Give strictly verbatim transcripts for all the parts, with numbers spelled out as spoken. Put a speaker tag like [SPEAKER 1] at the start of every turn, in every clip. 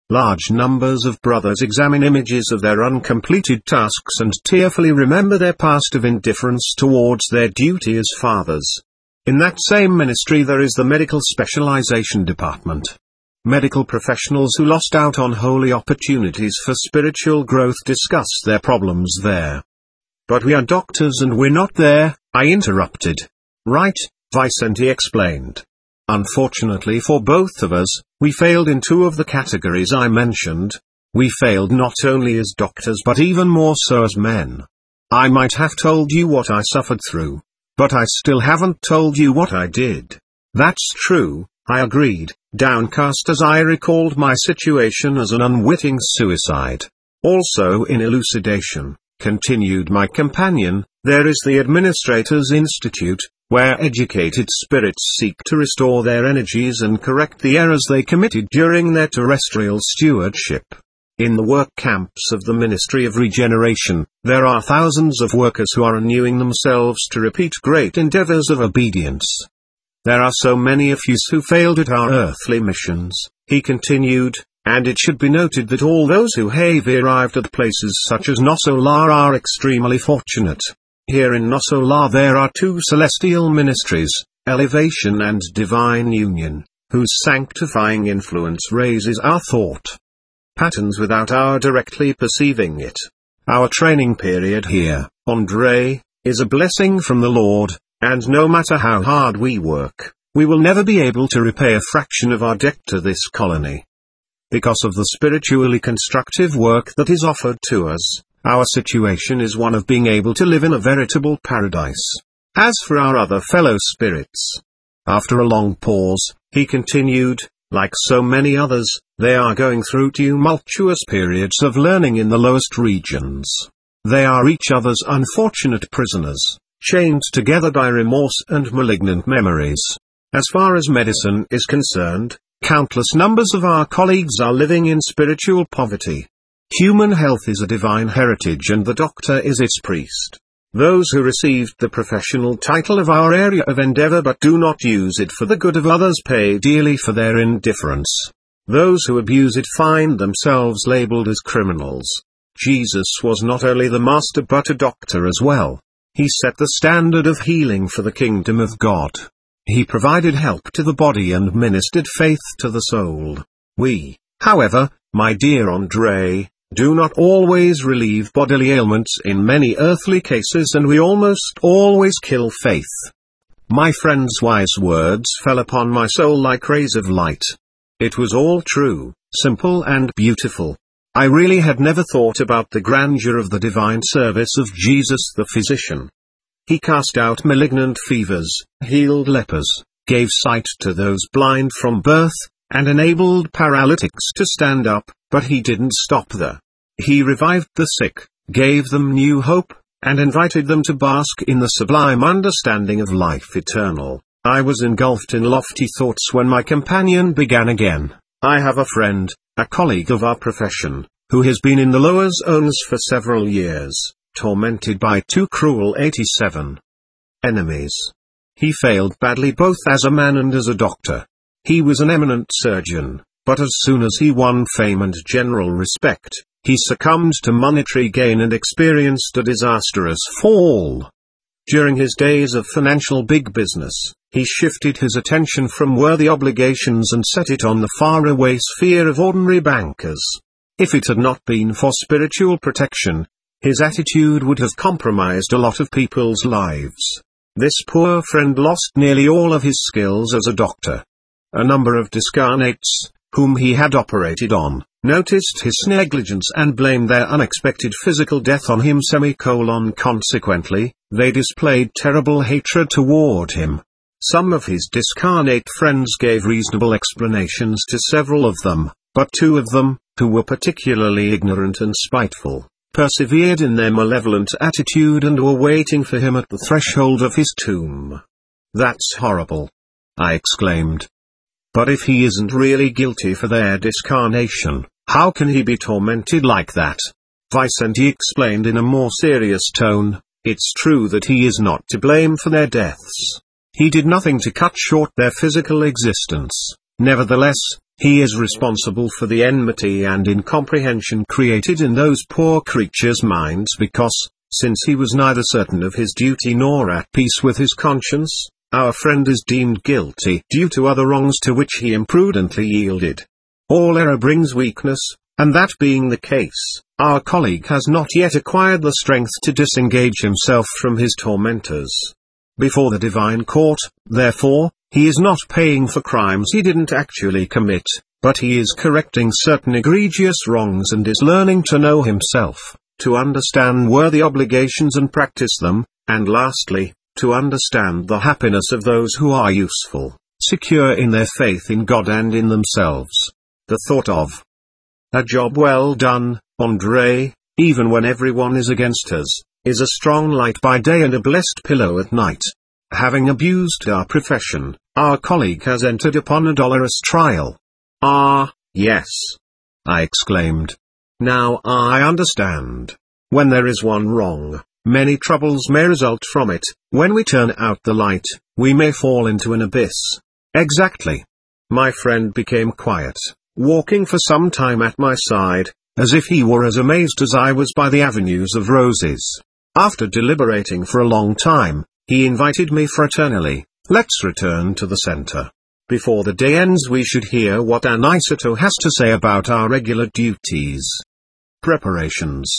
[SPEAKER 1] Large numbers of brothers examine images of their uncompleted tasks and tearfully remember their past of indifference towards their duty as fathers. In that same ministry there is the medical specialization department. Medical professionals who lost out on holy opportunities for spiritual growth discuss their problems there. But we are doctors and we're not there, I interrupted. Right, Vicente explained. Unfortunately for both of us, we failed in two of the categories I mentioned. We failed not only as doctors but even more so as men. I might have told you what I suffered through, but I still haven't told you what I did. That's true, I agreed, downcast as I recalled my situation as an unwitting suicide. Also in elucidation, continued my companion, there is the Administrators' Institute, where educated spirits seek to restore their energies and correct the errors they committed during their terrestrial stewardship. In the work camps of the Ministry of Regeneration, there are thousands of workers who are renewing themselves to repeat great endeavors of obedience. There are so many of us who failed at our earthly missions, he continued, and it should be noted that all those who have arrived at places such as Nosolar are extremely fortunate. Here in Nosolar there are two celestial ministries, Elevation and Divine Union, whose sanctifying influence raises our thought patterns without our directly perceiving it. Our training period here, Andre, is a blessing from the Lord, and no matter how hard we work, we will never be able to repay a fraction of our debt to this colony. Because of the spiritually constructive work that is offered to us, our situation is one of being able to live in a veritable paradise. As for our other fellow spirits, after a long pause, he continued, like so many others, they are going through tumultuous periods of learning in the lowest regions. They are each other's unfortunate prisoners, chained together by remorse and malignant memories. As far as medicine is concerned, countless numbers of our colleagues are living in spiritual poverty. Human health is a divine heritage and the doctor is its priest. Those who received the professional title of our area of endeavor but do not use it for the good of others pay dearly for their indifference. Those who abuse it find themselves labeled as criminals. Jesus was not only the master but a doctor as well. He set the standard of healing for the kingdom of God. He provided help to the body and ministered faith to the soul. We, however, my dear Andre, do not always relieve bodily ailments in many earthly cases, and we almost always kill faith. My friend's wise words fell upon my soul like rays of light. It was all true, simple and beautiful. I really had never thought about the grandeur of the divine service of Jesus the physician. He cast out malignant fevers, healed lepers, gave sight to those blind from birth, and enabled paralytics to stand up, but he didn't stop there. He revived the sick, gave them new hope, and invited them to bask in the sublime understanding of life eternal. I was engulfed in lofty thoughts when my companion began again. I have a friend, a colleague of our profession, who has been in the lower zones for several years, tormented by two cruel eighty-seven enemies. He failed badly both as a man and as a doctor. He was an eminent surgeon, but as soon as he won fame and general respect, he succumbed to monetary gain and experienced a disastrous fall. During his days of financial big business, he shifted his attention from worthy obligations and set it on the faraway sphere of ordinary bankers. If it had not been for spiritual protection, his attitude would have compromised a lot of people's lives. This poor friend lost nearly all of his skills as a doctor. A number of discarnates, whom he had operated on, noticed his negligence and blamed their unexpected physical death on him. Semicolon. Consequently, they displayed terrible hatred toward him. Some of his discarnate friends gave reasonable explanations to several of them, but two of them, who were particularly ignorant and spiteful, persevered in their malevolent attitude and were waiting for him at the threshold of his tomb. That's horrible, I exclaimed. But if he isn't really guilty for their discarnation, how can he be tormented like that? Vicente explained in a more serious tone, it's true that he is not to blame for their deaths. He did nothing to cut short their physical existence. Nevertheless, He is responsible for the enmity and incomprehension created in those poor creatures' minds because, since he was neither certain of his duty nor at peace with his conscience, our friend is deemed guilty due to other wrongs to which he imprudently yielded. All error brings weakness, and that being the case, our colleague has not yet acquired the strength to disengage himself from his tormentors. Before the divine court, therefore, he is not paying for crimes he didn't actually commit, but he is correcting certain egregious wrongs and is learning to know himself, to understand worthy obligations and practice them, and lastly, to understand the happiness of those who are useful, secure in their faith in God and in themselves. The thought of a job well done, Andre, even when everyone is against us, is a strong light by day and a blessed pillow at night. Having abused our profession, our colleague has entered upon a dolorous trial. Ah, yes, I exclaimed. Now I understand. When there is one wrong, many troubles may result from it. When we turn out the light, we may fall into an abyss. Exactly. My friend became quiet, walking for some time at my side, as if he were as amazed as I was by the avenues of roses. After deliberating for a long time, he invited me fraternally, let's return to the center. Before the day ends we should hear what Aniceto has to say about our regular duties. Preparations.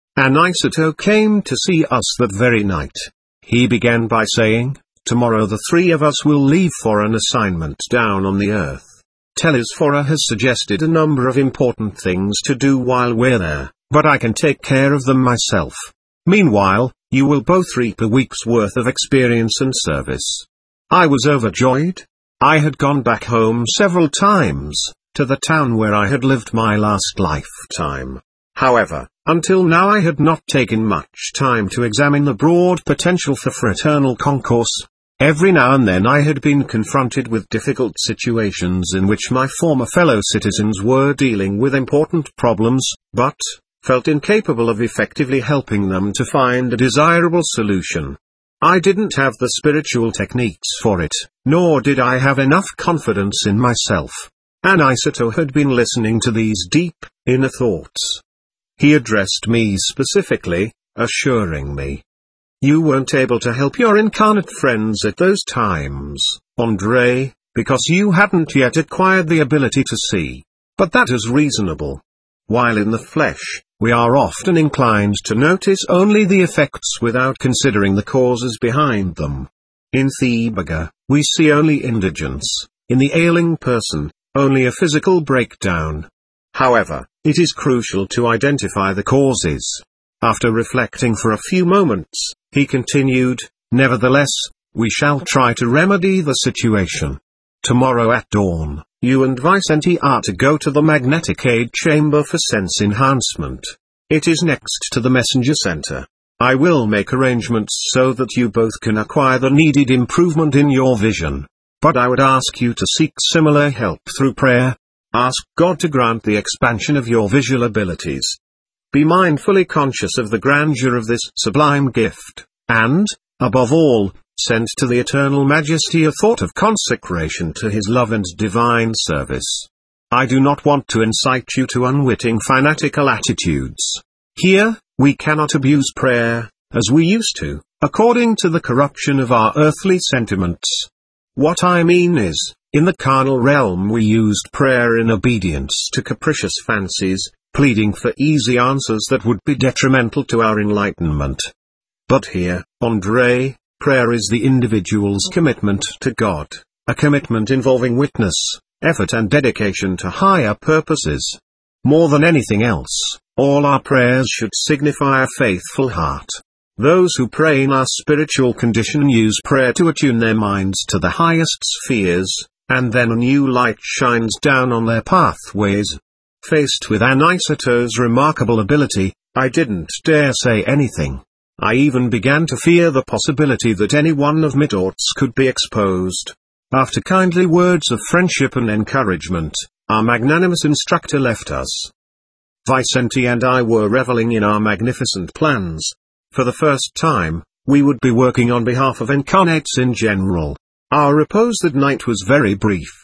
[SPEAKER 1] Aniceto came to see us that very night. He began by saying, tomorrow the three of us will leave for an assignment down on the earth. Telesphora has suggested a number of important things to do while we're there, but I can take care of them myself. Meanwhile, you will both reap a week's worth of experience and service. I was overjoyed. I had gone back home several times, to the town where I had lived my last lifetime. However, until now I had not taken much time to examine the broad potential for fraternal concourse. Every now and then I had been confronted with difficult situations in which my former fellow citizens were dealing with important problems, but felt incapable of effectively helping them to find a desirable solution. I didn't have the spiritual techniques for it, nor did I have enough confidence in myself. Aniceto had been listening to these deep, inner thoughts. He addressed me specifically, assuring me, you weren't able to help your incarnate friends at those times, Andre, because you hadn't yet acquired the ability to see. But that is reasonable. While in the flesh, we are often inclined to notice only the effects without considering the causes behind them. In Thebaga, we see only indigence, in the ailing person, only a physical breakdown. However, it is crucial to identify the causes. After reflecting for a few moments, he continued, nevertheless, we shall try to remedy the situation. Tomorrow at dawn, you and Vicente are to go to the magnetic aid chamber for sense enhancement. It is next to the messenger center. I will make arrangements so that you both can acquire the needed improvement in your vision. But I would ask you to seek similar help through prayer. Ask God to grant the expansion of your visual abilities. Be mindfully conscious of the grandeur of this sublime gift, and, above all, send to the Eternal Majesty a thought of consecration to His love and divine service. I do not want to incite you to unwitting fanatical attitudes. Here, we cannot abuse prayer, as we used to, according to the corruption of our earthly sentiments. What I mean is, in the carnal realm we used prayer in obedience to capricious fancies, pleading for easy answers that would be detrimental to our enlightenment. But here, Andre, prayer is the individual's commitment to God, a commitment involving witness, effort and dedication to higher purposes. More than anything else, all our prayers should signify a faithful heart. Those who pray in our spiritual condition use prayer to attune their minds to the highest spheres, and then a new light shines down on their pathways. Faced with Aniceto's remarkable ability, I didn't dare say anything. I even began to fear the possibility that any one of Midorts could be exposed. After kindly words of friendship and encouragement, our magnanimous instructor left us. Vicente and I were reveling in our magnificent plans. For the first time, we would be working on behalf of incarnates in general. Our repose that night was very brief.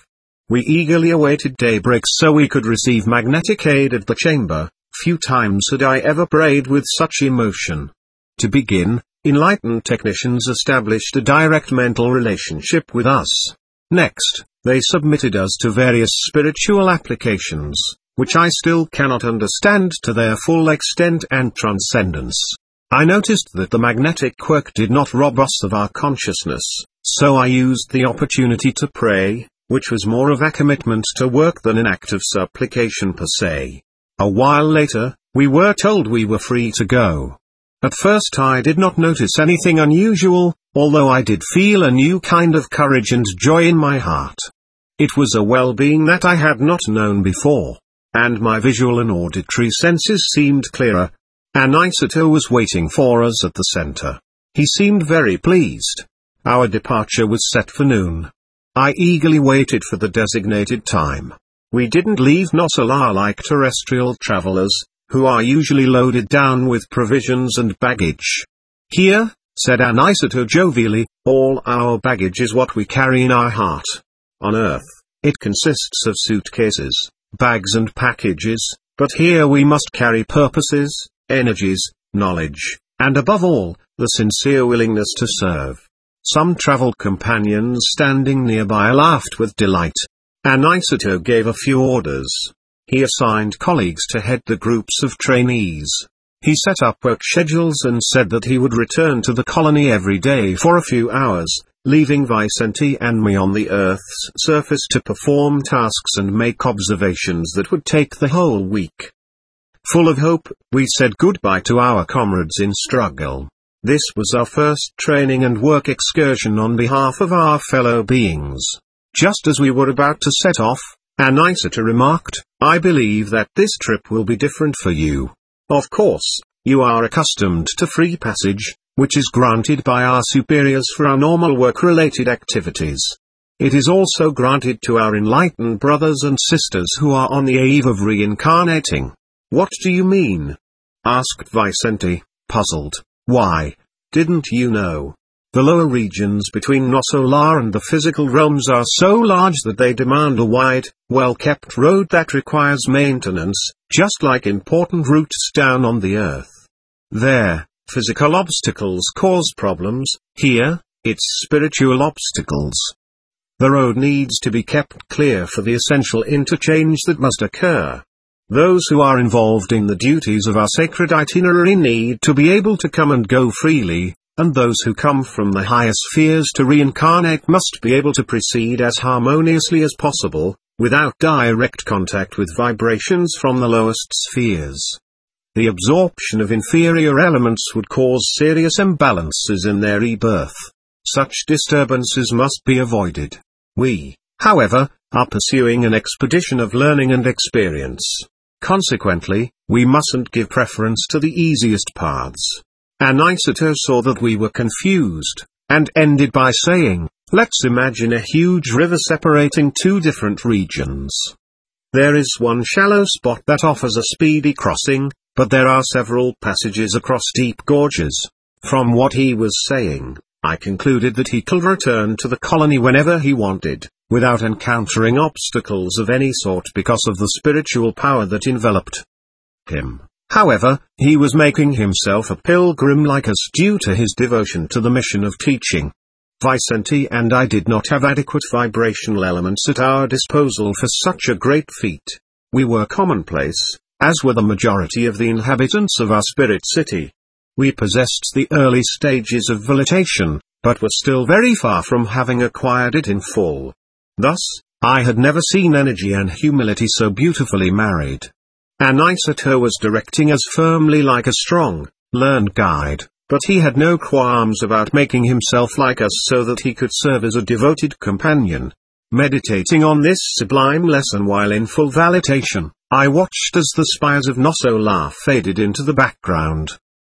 [SPEAKER 1] We eagerly awaited daybreak so we could receive magnetic aid at the chamber. Few times had I ever prayed with such emotion. To begin, enlightened technicians established a direct mental relationship with us. Next, they submitted us to various spiritual applications, which I still cannot understand to their full extent and transcendence. I noticed that the magnetic quirk did not rob us of our consciousness, so I used the opportunity to pray, which was more of a commitment to work than an act of supplication per se. A while later, we were told we were free to go. At first I did not notice anything unusual, although I did feel a new kind of courage and joy in my heart. It was a well-being that I had not known before, and my visual and auditory senses seemed clearer. Aniceto was waiting for us at the center. He seemed very pleased. Our departure was set for noon. I eagerly waited for the designated time. We didn't leave Nossolar like terrestrial travelers, who are usually loaded down with provisions and baggage. Here, said Aniceto jovially, all our baggage is what we carry in our heart. On Earth, it consists of suitcases, bags and packages, but here we must carry purposes, energies, knowledge, and above all, the sincere willingness to serve. Some travel companions standing nearby laughed with delight. Aniceto gave a few orders. He assigned colleagues to head the groups of trainees. He set up work schedules and said that he would return to the colony every day for a few hours, leaving Vicente and me on the Earth's surface to perform tasks and make observations that would take the whole week. Full of hope, we said goodbye to our comrades in struggle. This was our first training and work excursion on behalf of our fellow beings. Just as we were about to set off, Aniceto remarked, I believe that this trip will be different for you. Of course, you are accustomed to free passage, which is granted by our superiors for our normal work-related activities. It is also granted to our enlightened brothers and sisters who are on the eve of reincarnating. What do you mean? Asked Vicente, puzzled. Why, didn't you know? The lower regions between Nossolar and the physical realms are so large that they demand a wide, well-kept road that requires maintenance, just like important routes down on the Earth. There, physical obstacles cause problems. Here, it's spiritual obstacles. The road needs to be kept clear for the essential interchange that must occur. Those who are involved in the duties of our sacred itinerary need to be able to come and go freely, and those who come from the higher spheres to reincarnate must be able to proceed as harmoniously as possible, without direct contact with vibrations from the lowest spheres. The absorption of inferior elements would cause serious imbalances in their rebirth. Such disturbances must be avoided. We, however, are pursuing an expedition of learning and experience. Consequently, we mustn't give preference to the easiest paths. Aniceto saw that we were confused, and ended by saying, let's imagine a huge river separating two different regions. There is one shallow spot that offers a speedy crossing, but there are several passages across deep gorges. From what he was saying, I concluded that he could return to the colony whenever he wanted, without encountering obstacles of any sort because of the spiritual power that enveloped him. However, he was making himself a pilgrim like us due to his devotion to the mission of teaching. Vicente and I did not have adequate vibrational elements at our disposal for such a great feat. We were commonplace, as were the majority of the inhabitants of our spirit city. We possessed the early stages of volitation, but were still very far from having acquired it in full. Thus, I had never seen energy and humility so beautifully married. Aniceto was directing us firmly like a strong, learned guide, but he had no qualms about making himself like us so that he could serve as a devoted companion. Meditating on this sublime lesson while in full volitation, I watched as the spires of Nossolar faded into the background.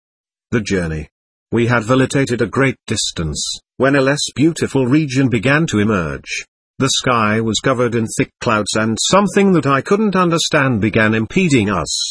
[SPEAKER 1] The journey. We had volated a great distance, when a less beautiful region began to emerge. The sky was covered in thick clouds and something that I couldn't understand began impeding us.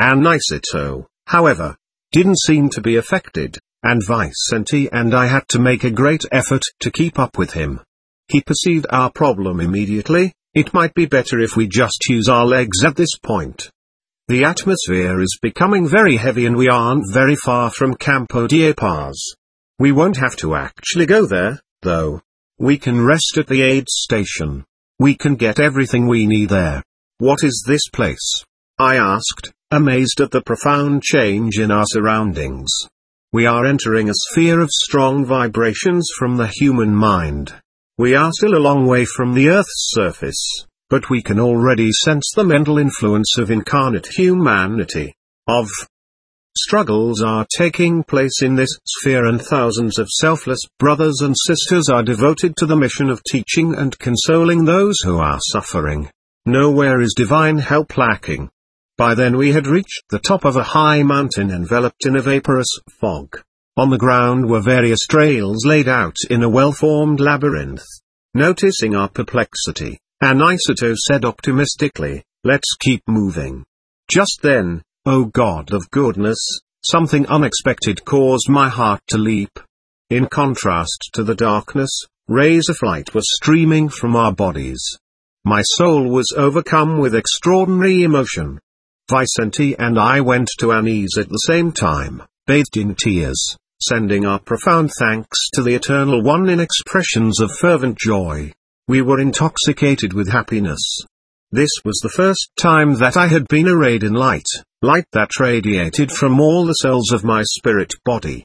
[SPEAKER 1] Aniceto, however, didn't seem to be affected, and Vicente and I had to make a great effort to keep up with him. He perceived our problem immediately, It might be better if we just use our legs at this point. The atmosphere is becoming very heavy and we aren't very far from Campo de Paz. We won't have to actually go there, though. We can rest at the aid station. We can get everything we need there. What is this place? I asked, amazed at the profound change in our surroundings. We are entering a sphere of strong vibrations from the human mind. We are still a long way from the Earth's surface, but we can already sense the mental influence of incarnate humanity. Of struggles are taking place in this sphere and thousands of selfless brothers and sisters are devoted to the mission of teaching and consoling those who are suffering. Nowhere is divine help lacking. By then we had reached the top of a high mountain enveloped in a vaporous fog. On the ground were various trails laid out in a well-formed labyrinth. Noticing our perplexity, Aniceto said optimistically, "Let's keep moving." Just then, O God of goodness, something unexpected caused my heart to leap. In contrast to the darkness, rays of light were streaming from our bodies. My soul was overcome with extraordinary emotion. Vicente and I went to our knees at the same time, bathed in tears, sending our profound thanks to the Eternal One in expressions of fervent joy. We were intoxicated with happiness. This was the first time that I had been arrayed in light, light that radiated from all the cells of my spirit body.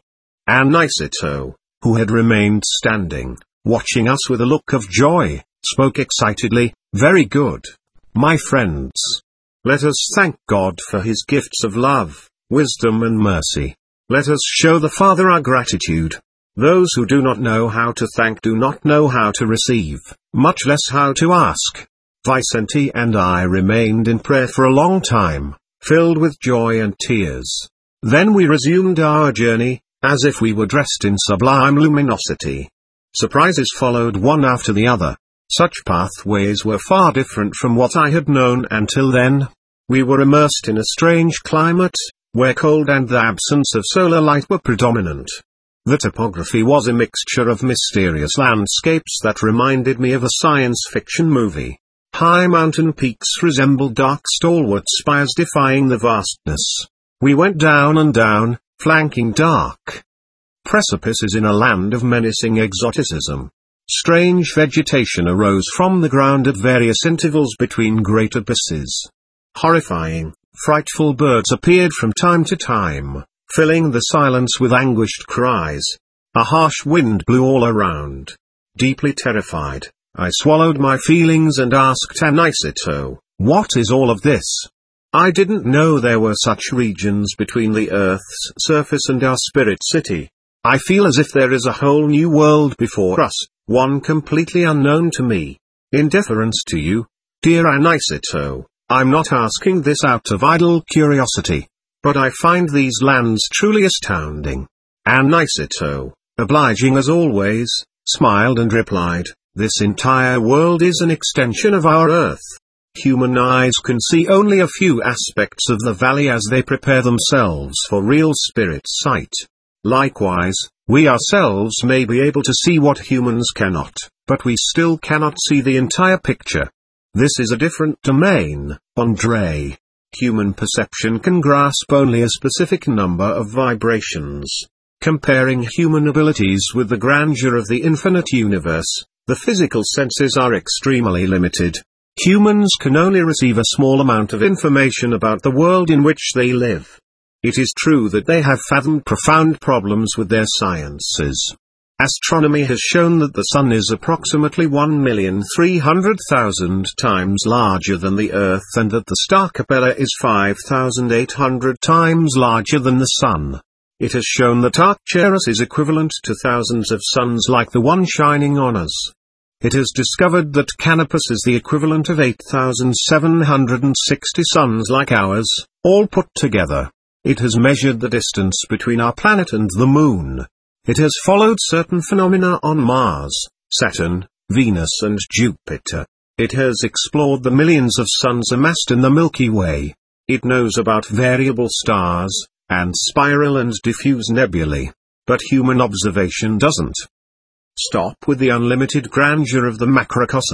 [SPEAKER 1] Aniceto, who had remained standing, watching us with a look of joy, spoke excitedly, "Very good, my friends. Let us thank God for His gifts of love, wisdom and mercy. Let us show the Father our gratitude. Those who do not know how to thank do not know how to receive, much less how to ask." Vicente and I remained in prayer for a long time, filled with joy and tears. Then we resumed our journey, as if we were dressed in sublime luminosity. Surprises followed one after the other. Such pathways were far different from what I had known until then. We were immersed in a strange climate, where cold and the absence of solar light were predominant. The topography was a mixture of mysterious landscapes that reminded me of a science fiction movie. High mountain peaks resembled dark stalwart spires defying the vastness. We went down and down, flanking dark precipices in a land of menacing exoticism. Strange vegetation arose from the ground at various intervals between great abysses. Horrifying, frightful birds appeared from time to time, filling the silence with anguished cries. A harsh wind blew all around. Deeply terrified, I swallowed my feelings and asked Aniceto, "What is all of this?" I didn't know there were such regions between the Earth's surface and our spirit city. I feel as if there is a whole new world before us, one completely unknown to me. In deference to you, dear Aniceto, I'm not asking this out of idle curiosity, but I find these lands truly astounding. Aniceto, obliging as always, smiled and replied, "This entire world is an extension of our Earth. Human eyes can see only a few aspects of the valley as they prepare themselves for real spirit sight. Likewise, we ourselves may be able to see what humans cannot, but we still cannot see the entire picture. This is a different domain, Andre. Human perception can grasp only a specific number of vibrations. Comparing human abilities with the grandeur of the infinite universe, the physical senses are extremely limited. Humans can only receive a small amount of information about the world in which they live. It is true that they have fathomed profound problems with their sciences. Astronomy has shown that the Sun is approximately one million three hundred thousand times larger than the Earth and that the star Capella is five thousand eight hundred times larger than the Sun. It has shown that Arcturus is equivalent to thousands of suns like the one shining on us. It has discovered that Canopus is the equivalent of eight thousand seven hundred sixty suns like ours, all put together. It has measured the distance between our planet and the Moon. It has followed certain phenomena on Mars, Saturn, Venus and Jupiter. It has explored the millions of suns amassed in the Milky Way. It knows about variable stars, and spiral and diffuse nebulae. But human observation doesn't stop with the unlimited grandeur of the macrocosm.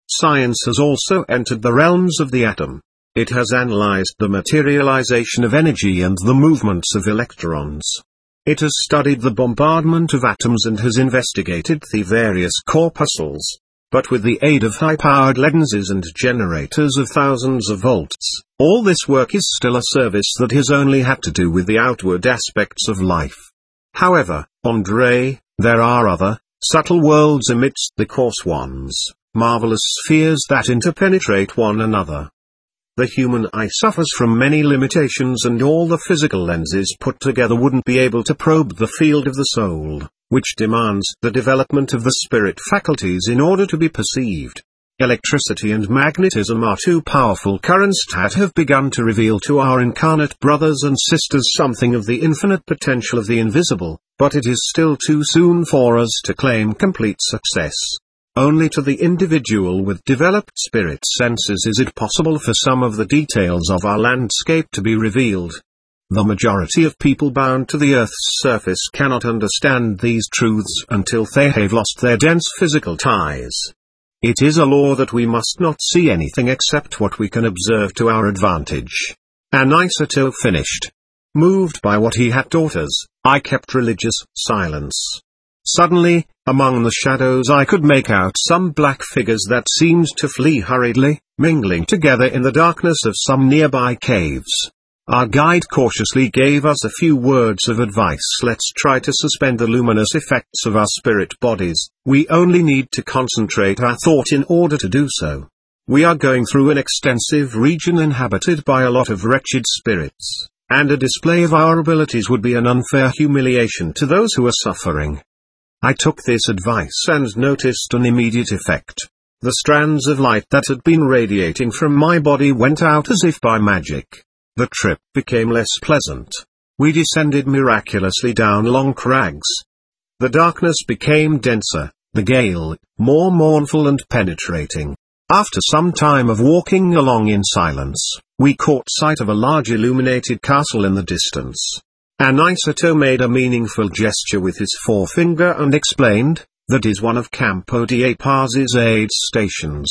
[SPEAKER 1] Science has also entered the realms of the atom. It has analyzed the materialization of energy and the movements of electrons. It has studied the bombardment of atoms and has investigated the various corpuscles. But with the aid of high-powered lenses and generators of thousands of volts, all this work is still a service that has only had to do with the outward aspects of life. However, Andre, there are other, subtle worlds amidst the coarse ones, marvelous spheres that interpenetrate one another. The human eye suffers from many limitations, and all the physical lenses put together wouldn't be able to probe the field of the soul, which demands the development of the spirit faculties in order to be perceived. Electricity and magnetism are two powerful currents that have begun to reveal to our incarnate brothers and sisters something of the infinite potential of the invisible, but it is still too soon for us to claim complete success. Only to the individual with developed spirit senses is it possible for some of the details of our landscape to be revealed. The majority of people bound to the Earth's surface cannot understand these truths until they have lost their dense physical ties. It is a law that we must not see anything except what we can observe to our advantage. Aniceto finished. Moved by what he had taught us, I kept religious silence. Suddenly, among the shadows I could make out some black figures that seemed to flee hurriedly, mingling together in the darkness of some nearby caves. Our guide cautiously gave us a few words of advice. Let's try to suspend the luminous effects of our spirit bodies. We only need to concentrate our thought in order to do so. We are going through an extensive region inhabited by a lot of wretched spirits, and a display of our abilities would be an unfair humiliation to those who are suffering. I took this advice and noticed an immediate effect. The strands of light that had been radiating from my body went out as if by magic. The trip became less pleasant. We descended miraculously down long crags. The darkness became denser, the gale more mournful and penetrating. After some time of walking along in silence, we caught sight of a large illuminated castle in the distance. Aniceto made a meaningful gesture with his forefinger and explained, that is one of Campo de Paz's aid stations.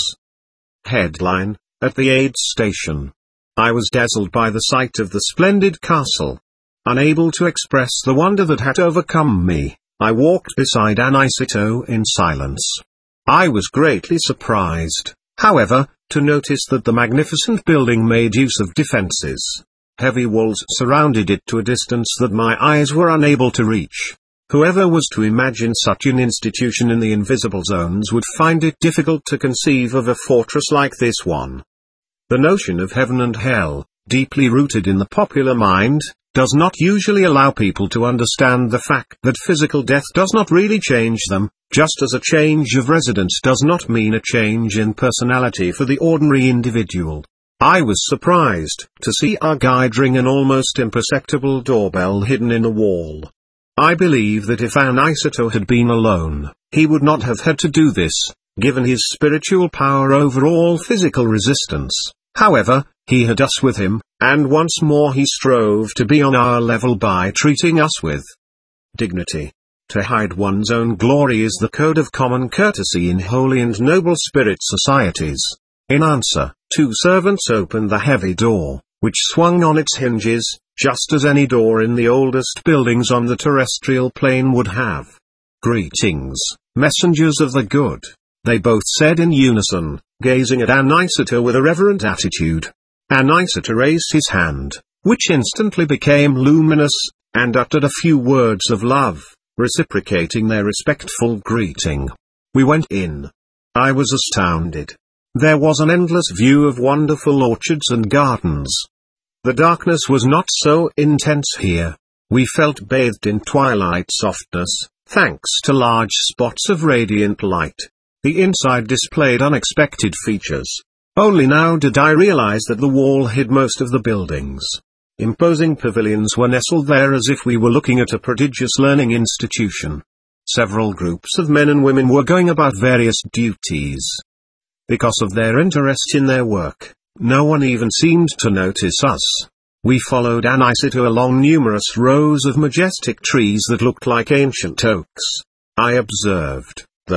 [SPEAKER 1] Headline, at the aid station. I was dazzled by the sight of the splendid castle. Unable to express the wonder that had overcome me, I walked beside Aniceto in silence. I was greatly surprised, however, to notice that the magnificent building made use of defenses. Heavy walls surrounded it to a distance that my eyes were unable to reach. Whoever was to imagine such an institution in the invisible zones would find it difficult to conceive of a fortress like this one. The notion of heaven and hell, deeply rooted in the popular mind, does not usually allow people to understand the fact that physical death does not really change them, just as a change of residence does not mean a change in personality for the ordinary individual. I was surprised to see our guide ring an almost imperceptible doorbell hidden in a wall. I believe that if Aniceto had been alone, he would not have had to do this, given his spiritual power over all physical resistance. However, he had us with him, and once more he strove to be on our level by treating us with dignity. To hide one's own glory is the code of common courtesy in holy and noble spirit societies. In answer, two servants opened the heavy door, which swung on its hinges, just as any door in the oldest buildings on the terrestrial plane would have. Greetings, messengers of the good, they both said in unison, gazing at Aniceto with a reverent attitude. Aniceto raised his hand, which instantly became luminous, and uttered a few words of love, reciprocating their respectful greeting. We went in. I was astounded. There was an endless view of wonderful orchards and gardens. The darkness was not so intense here. We felt bathed in twilight softness, thanks to large spots of radiant light. The inside displayed unexpected features. Only now did I realize that the wall hid most of the buildings. Imposing pavilions were nestled there as if we were looking at a prodigious learning institution. Several groups of men and women were going about various duties. Because of their interest in their work, no one even seemed to notice us. We followed Aniceto along numerous rows of majestic trees that looked like ancient oaks. I observed, though,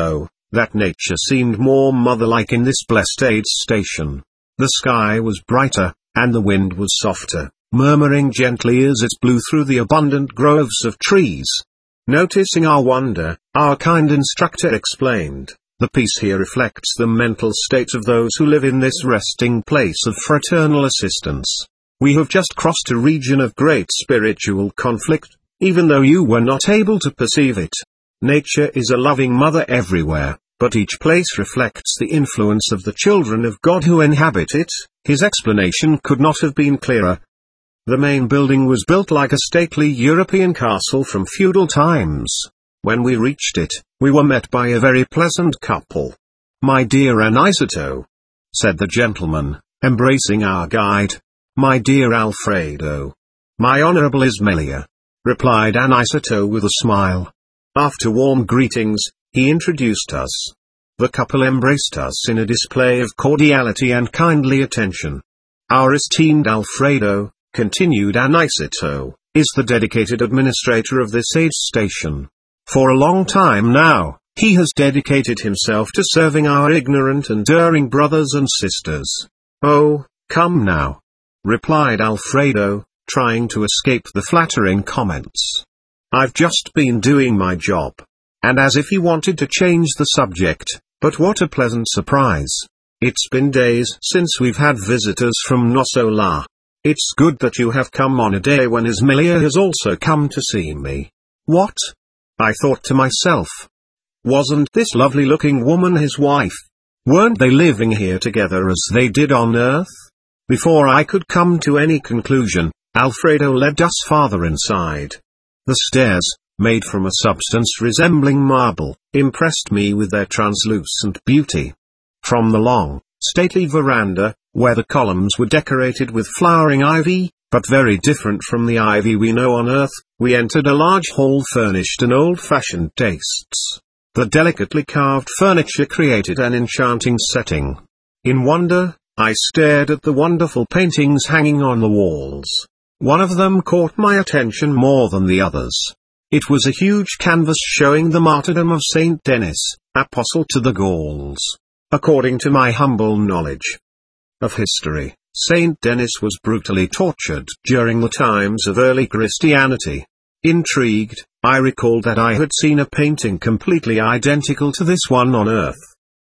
[SPEAKER 1] that nature seemed more mother-like in this blessed aid station. The sky was brighter, and the wind was softer, murmuring gently as it blew through the abundant groves of trees. Noticing our wonder, our kind instructor explained, "The peace here reflects the mental state of those who live in this resting place of fraternal assistance. We have just crossed a region of great spiritual conflict, even though you were not able to perceive it. Nature is a loving mother everywhere, but each place reflects the influence of the children of God who inhabit it." His explanation could not have been clearer. The main building was built like a stately European castle from feudal times. When we reached it, we were met by a very pleasant couple. "My dear Aniceto," said the gentleman, embracing our guide. "My dear Alfredo." "My honorable Ismelia," replied Aniceto with a smile. After warm greetings, he introduced us. The couple embraced us in a display of cordiality and kindly attention. "Our esteemed Alfredo," continued Aniceto, "is the dedicated administrator of this aid station. For a long time now, he has dedicated himself to serving our ignorant and erring brothers and sisters." "Oh, come now," replied Alfredo, trying to escape the flattering comments. "I've just been doing my job." And as if he wanted to change the subject, "But what a pleasant surprise. It's been days since we've had visitors from Nosola. It's good that you have come on a day when Ismelia has also come to see me." "What?" I thought to myself. Wasn't this lovely-looking woman his wife? Weren't they living here together as they did on Earth? Before I could come to any conclusion, Alfredo led us farther inside. The stairs, made from a substance resembling marble, impressed me with their translucent beauty. From the long, stately veranda, where the columns were decorated with flowering ivy, but very different from the ivy we know on Earth, we entered a large hall furnished in old-fashioned tastes. The delicately carved furniture created an enchanting setting. In wonder, I stared at the wonderful paintings hanging on the walls. One of them caught my attention more than the others. It was a huge canvas showing the martyrdom of Saint Denis, apostle to the Gauls. According to my humble knowledge of history, Saint Denis was brutally tortured during the times of early Christianity. Intrigued, I recalled that I had seen a painting completely identical to this one on Earth.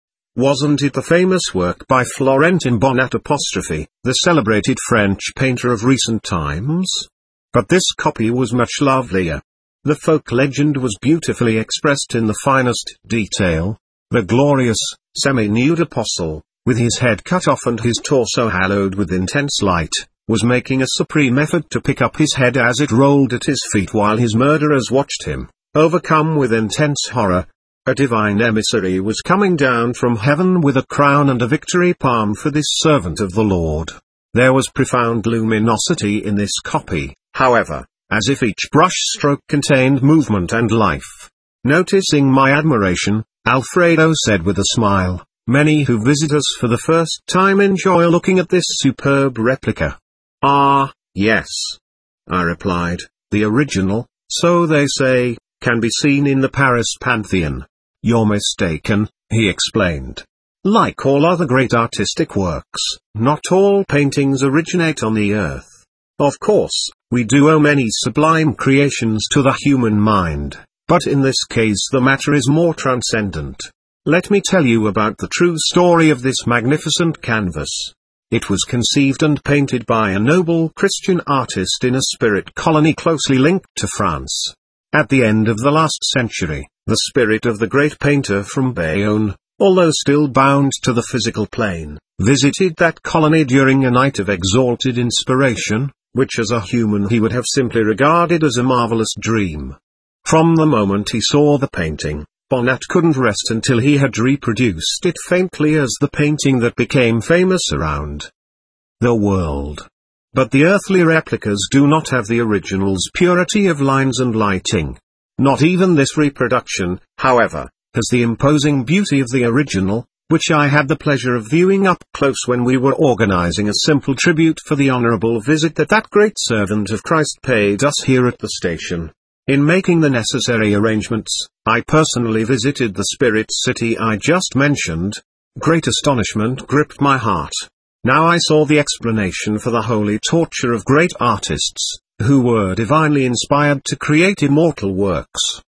[SPEAKER 1] Wasn't it the famous work by Florentin Bonnat apostrophe, the celebrated French painter of recent times? But this copy was much lovelier. The folk legend was beautifully expressed in the finest detail. The glorious, semi-nude apostle, with his head cut off and his torso hallowed with intense light, was making a supreme effort to pick up his head as it rolled at his feet while his murderers watched him, overcome with intense horror. A divine emissary was coming down from heaven with a crown and a victory palm for this servant of the Lord. There was profound luminosity in this copy, however, as if each brush stroke contained movement and life. Noticing my admiration, Alfredo said with a smile, "Many who visit us for the first time enjoy looking at this superb replica." "Ah, yes," I replied, "the original, so they say, can be seen in the Paris Pantheon." "You're mistaken," he explained. "Like all other great artistic works, not all paintings originate on the earth. Of course, we do owe many sublime creations to the human mind, but in this case the matter is more transcendent. Let me tell you about the true story of this magnificent canvas. It was conceived and painted by a noble Christian artist in a spirit colony closely linked to France. At the end of the last century, the spirit of the great painter from Bayonne, although still bound to the physical plane, visited that colony during a night of exalted inspiration, which as a human he would have simply regarded as a marvelous dream. From the moment he saw the painting, Bonnat couldn't rest until he had reproduced it faintly as the painting that became famous around the world. But the earthly replicas do not have the original's purity of lines and lighting. Not even this reproduction, however, has the imposing beauty of the original, which I had the pleasure of viewing up close when we were organizing a simple tribute for the honorable visit that that great servant of Christ paid us here at the station. In making the necessary arrangements, I personally visited the spirit city I just mentioned. Great astonishment gripped my heart. Now I saw the explanation for the holy torture of great artists, who were divinely inspired to create immortal works.